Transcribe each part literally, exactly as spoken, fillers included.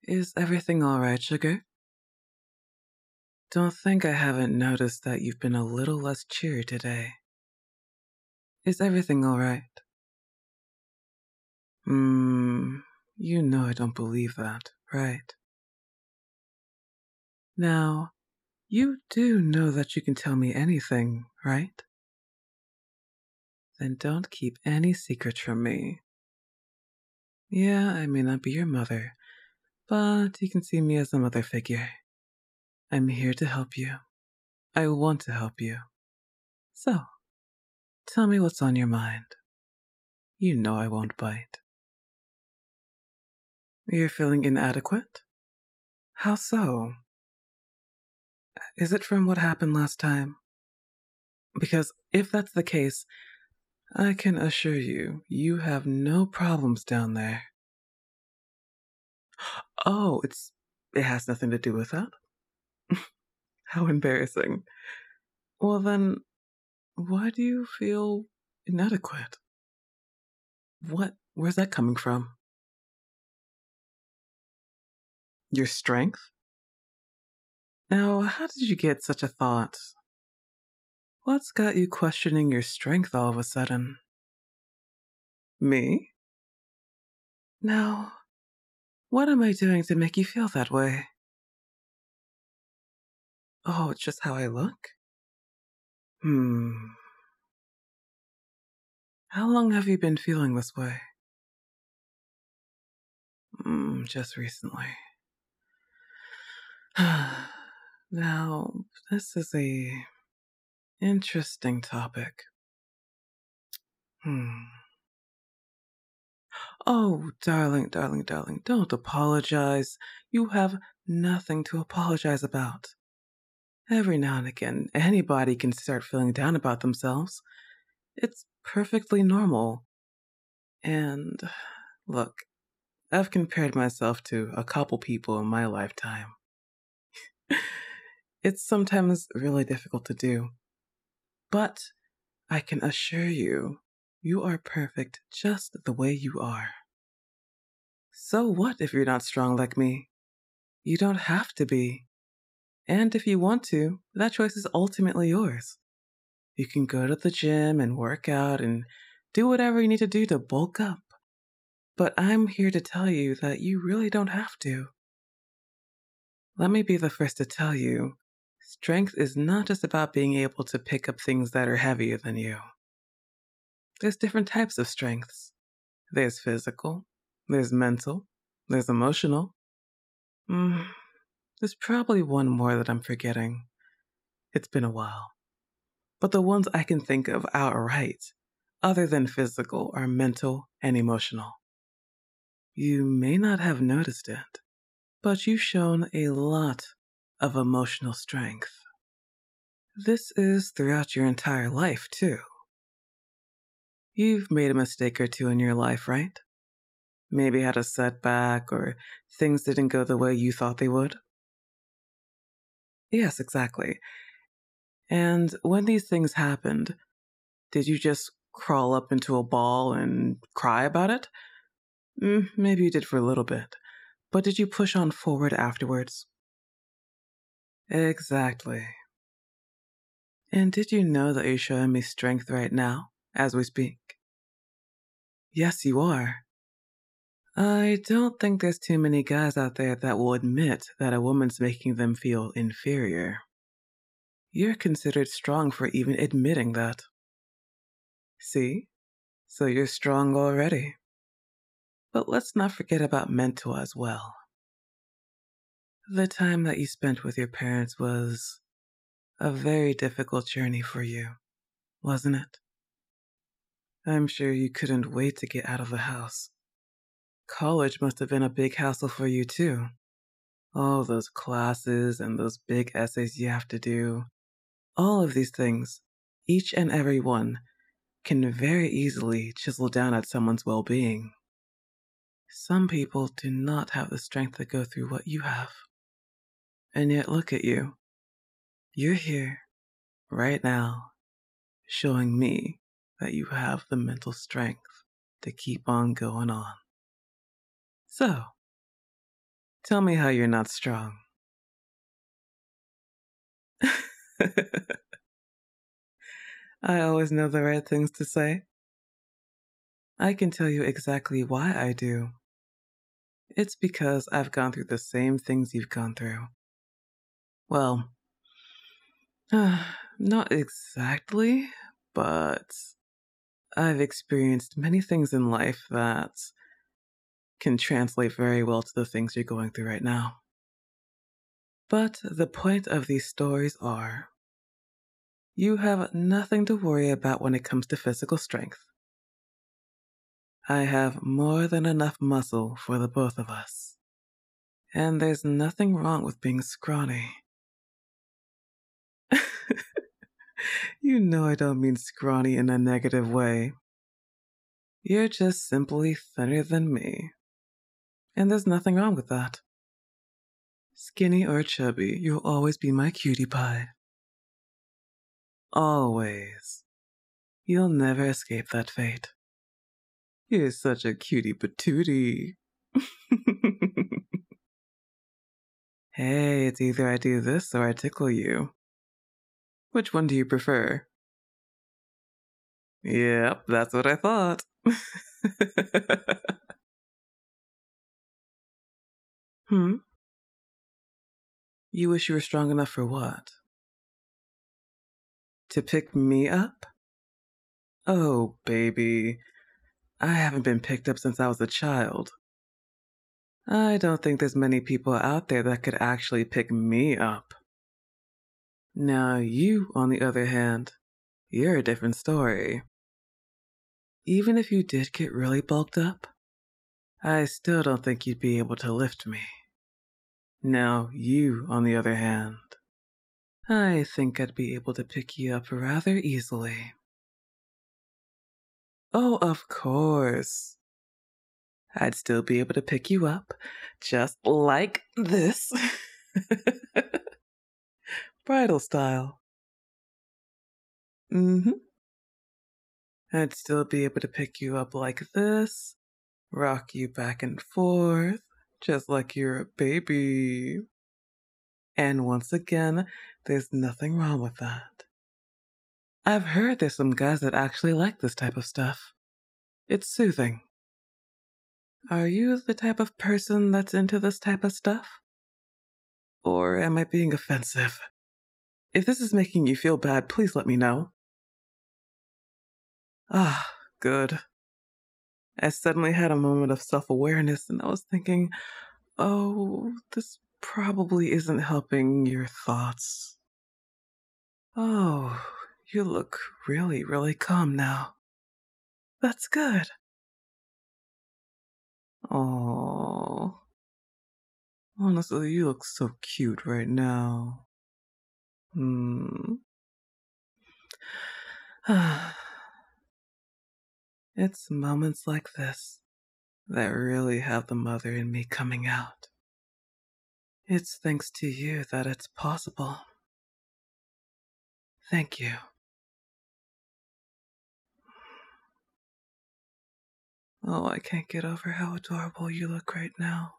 Is everything all right, sugar? Don't think I haven't noticed that you've been a little less cheery today. Is everything all right? Hmm, you know I don't believe that, right? Now, you do know that you can tell me anything, right? Then don't keep any secrets from me. Yeah, I may not be your mother, but you can see me as a mother figure. I'm here to help you. I want to help you. So, tell me what's on your mind. You know I won't bite. You're feeling inadequate? How so? Is it from what happened last time? Because if that's the case, I can assure you, you have no problems down there. Oh, it's it has nothing to do with that? How embarrassing. Well then, why do you feel inadequate? What? Where's that coming from? Your strength? Now, how did you get such a thought? What's got you questioning your strength all of a sudden? Me? Now, what am I doing to make you feel that way? Oh, it's just how I look? Hmm. How long have you been feeling this way? Mm, just recently. Now, this is a interesting topic. Hmm. Oh, darling, darling, darling, don't apologize. You have nothing to apologize about. Every now and again, anybody can start feeling down about themselves. It's perfectly normal. And look, I've compared myself to a couple people in my lifetime. It's sometimes really difficult to do. But I can assure you, you are perfect just the way you are. So what if you're not strong like me? You don't have to be. And if you want to, that choice is ultimately yours. You can go to the gym and work out and do whatever you need to do to bulk up. But I'm here to tell you that you really don't have to. Let me be the first to tell you, strength is not just about being able to pick up things that are heavier than you. There's different types of strengths. There's physical, there's mental, there's emotional. Mm, there's probably one more that I'm forgetting. It's been a while. But the ones I can think of outright, other than physical, are mental and emotional. You may not have noticed it, but you've shown a lot of emotional strength. This is throughout your entire life, too. You've made a mistake or two in your life, right? Maybe had a setback or things didn't go the way you thought they would. Yes, exactly. And when these things happened, did you just crawl up into a ball and cry about it? Mm, maybe you did for a little bit. But did you push on forward afterwards? Exactly. And did you know that you're showing me strength right now, as we speak? Yes, you are. I don't think there's too many guys out there that will admit that a woman's making them feel inferior. You're considered strong for even admitting that. See? So you're strong already. But let's not forget about mental as well. The time that you spent with your parents was a very difficult journey for you, wasn't it? I'm sure you couldn't wait to get out of the house. College must have been a big hassle for you too. All those classes and those big essays you have to do. All of these things, each and every one, can very easily chisel down at someone's well-being. Some people do not have the strength to go through what you have. And yet look at you. You're here, right now, showing me that you have the mental strength to keep on going on. So, Tell me how you're not strong. I always know the right things to say. I can tell you exactly why I do. It's because I've gone through the same things you've gone through. Well, not exactly, but I've experienced many things in life that can translate very well to the things you're going through right now. But the point of these stories are, you have nothing to worry about when it comes to physical strength. I have more than enough muscle for the both of us. And there's nothing wrong with being scrawny. You know I don't mean scrawny in a negative way. You're just simply thinner than me. And there's nothing wrong with that. Skinny or chubby, you'll always be my cutie pie. Always. You'll never escape that fate. You're such a cutie patootie. Hey, it's either I do this or I tickle you. Which one do you prefer? Yep, that's what I thought. Hmm? You wish you were strong enough for what? To pick me up? Oh, baby. I haven't been picked up since I was a child. I don't think there's many people out there that could actually pick me up. Now, you, on the other hand, you're a different story. Even if you did get really bulked up, I still don't think you'd be able to lift me. Now, you, on the other hand, I think I'd be able to pick you up rather easily. Oh, of course. I'd still be able to pick you up, just like this. Bridal style. Mm-hmm. I'd still be able to pick you up like this, rock you back and forth, just like you're a baby. And once again, there's nothing wrong with that. I've heard there's some guys that actually like this type of stuff. It's soothing. Are you the type of person that's into this type of stuff? Or am I being offensive? If this is making you feel bad, please let me know. Ah, good. I suddenly had a moment of self-awareness and I was thinking, oh, this probably isn't helping your thoughts. Oh, you look really, really calm now. That's good. Oh, honestly, you look so cute right now. Hmm. It's moments like this that really have the mother in me coming out. It's thanks to you that it's possible. Thank you. Oh, I can't get over how adorable you look right now.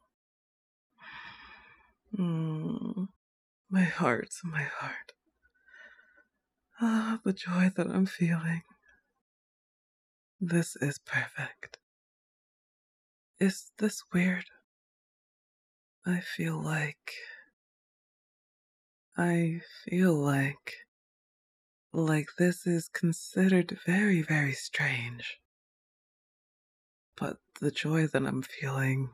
Mm, my heart, my heart. Ah, the joy that I'm feeling. This is perfect. Is this weird? I feel like... I feel like... Like this is considered very, very strange. But the joy that I'm feeling...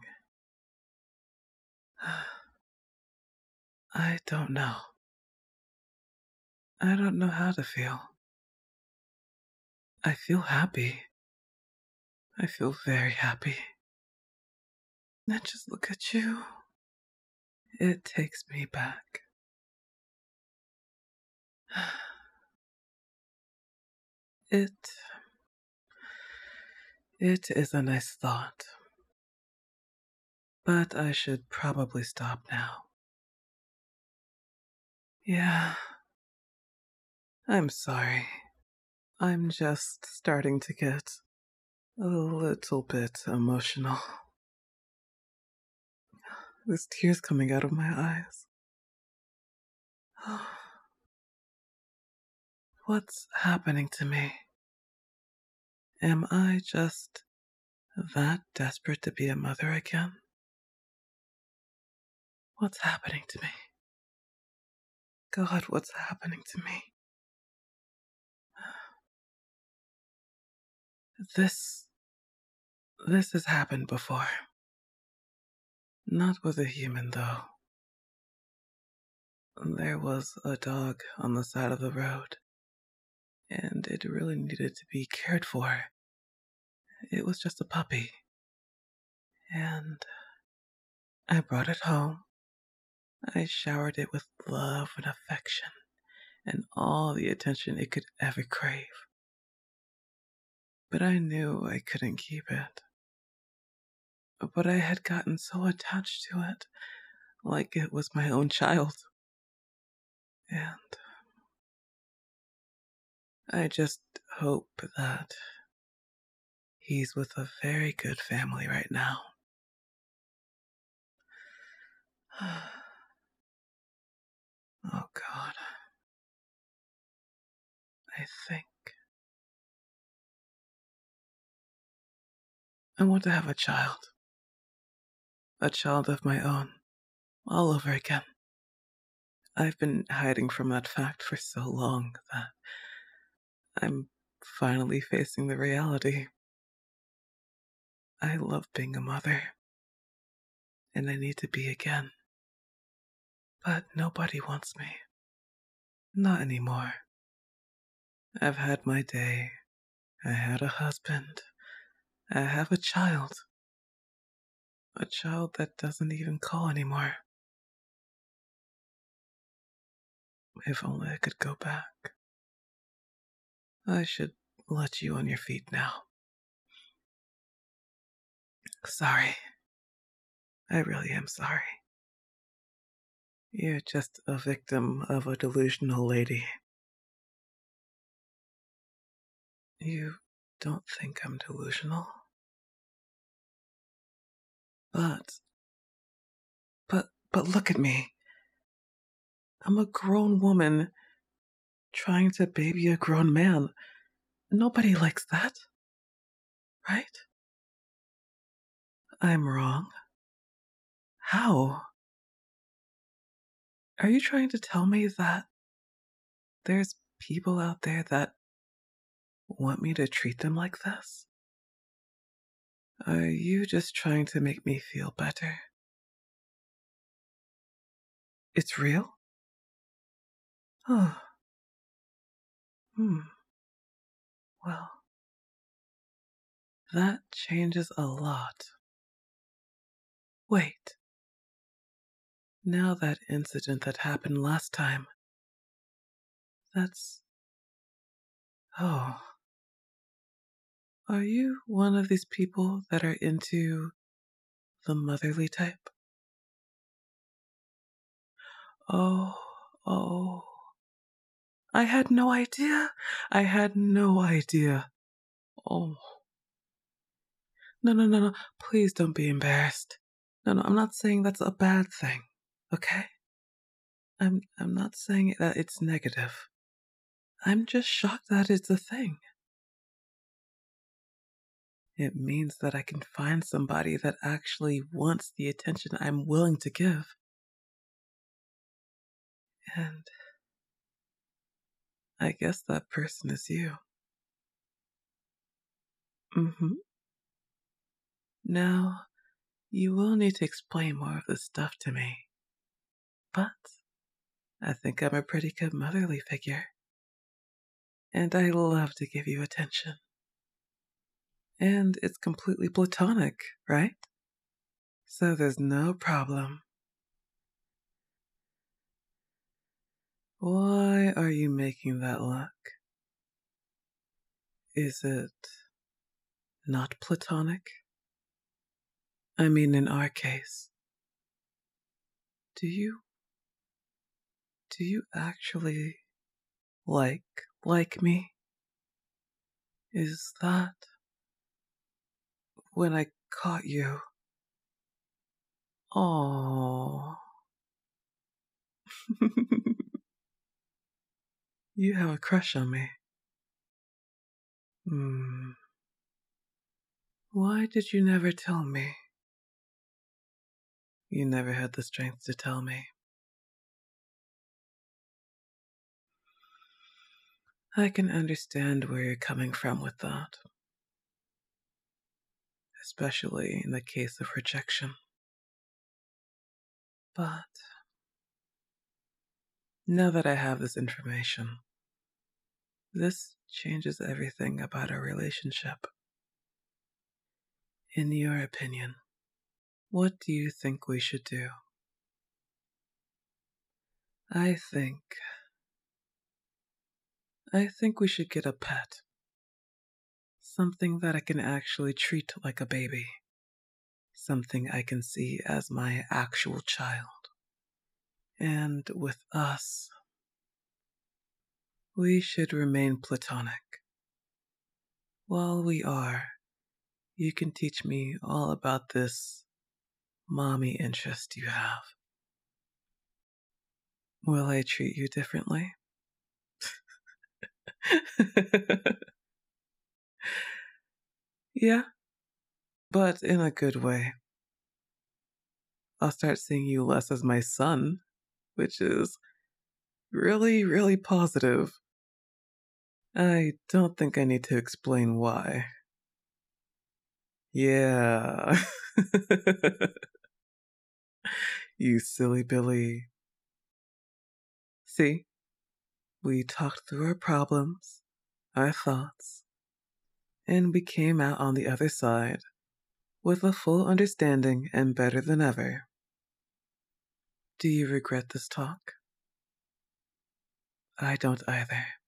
I don't know. I don't know how to feel. I feel happy. I feel very happy. And just look at you. It takes me back. It... It is a nice thought. But I should probably stop now. Yeah. I'm sorry. I'm just starting to get a little bit emotional. There's tears coming out of my eyes. What's happening to me? Am I just that desperate to be a mother again? What's happening to me? God, what's happening to me? This, this has happened before. Not with a human, though. There was a dog on the side of the road, and it really needed to be cared for. It was just a puppy. And I brought it home. I showered it with love and affection and all the attention it could ever crave. But I knew I couldn't keep it. But I had gotten so attached to it, like it was my own child. And I just hope that he's with a very good family right now. Oh, God. I think I want to have a child. A child of my own. All over again. I've been hiding from that fact for so long that I'm finally facing the reality. I love being a mother. And I need to be again. But nobody wants me. Not anymore. I've had my day. I had a husband. I have a child. A child that doesn't even call anymore. If only I could go back. I should let you on your feet now. Sorry. I really am sorry. You're just a victim of a delusional lady. You don't think I'm delusional? But, but, but look at me. I'm a grown woman trying to baby a grown man. Nobody likes that. Right? I'm wrong. How? Are you trying to tell me that there's people out there that want me to treat them like this? Are you just trying to make me feel better? It's real? Oh. Hmm. Well, that changes a lot. Wait. Now that incident that happened last time, that's... Oh. Are you one of these people that are into the motherly type? Oh, oh. I had no idea. I had no idea. Oh. No, no, no, no. Please don't be embarrassed. No, no, I'm not saying that's a bad thing, okay? I'm I'm not saying that it's negative. I'm just shocked that it's a thing. It means that I can find somebody that actually wants the attention I'm willing to give. And I guess that person is you. Mm-hmm. Now, you will need to explain more of this stuff to me. But I think I'm a pretty good motherly figure. And I love to give you attention. And it's completely platonic, right? So there's no problem. Why are you making that look? Is it not platonic? I mean, in our case. Do you... Do you actually like, like me? Is that... When I caught you... Oh, You have a crush on me. Hmm. Why did you never tell me? You never had the strength to tell me. I can understand where you're coming from with that, especially in the case of rejection. But now that I have this information, this changes everything about our relationship. In your opinion, what do you think we should do? I think... I think we should get a pet. Something that I can actually treat like a baby. Something I can see as my actual child. And with us, we should remain platonic. While we are, you can teach me all about this mommy interest you have. Will I treat you differently? Yeah, but in a good way. I'll start seeing you less as my son, which is really, really positive. I don't think I need to explain why. Yeah. You silly Billy. See, we talked through our problems, our thoughts, and we came out on the other side with a full understanding and better than ever. Do you regret this talk? I don't either.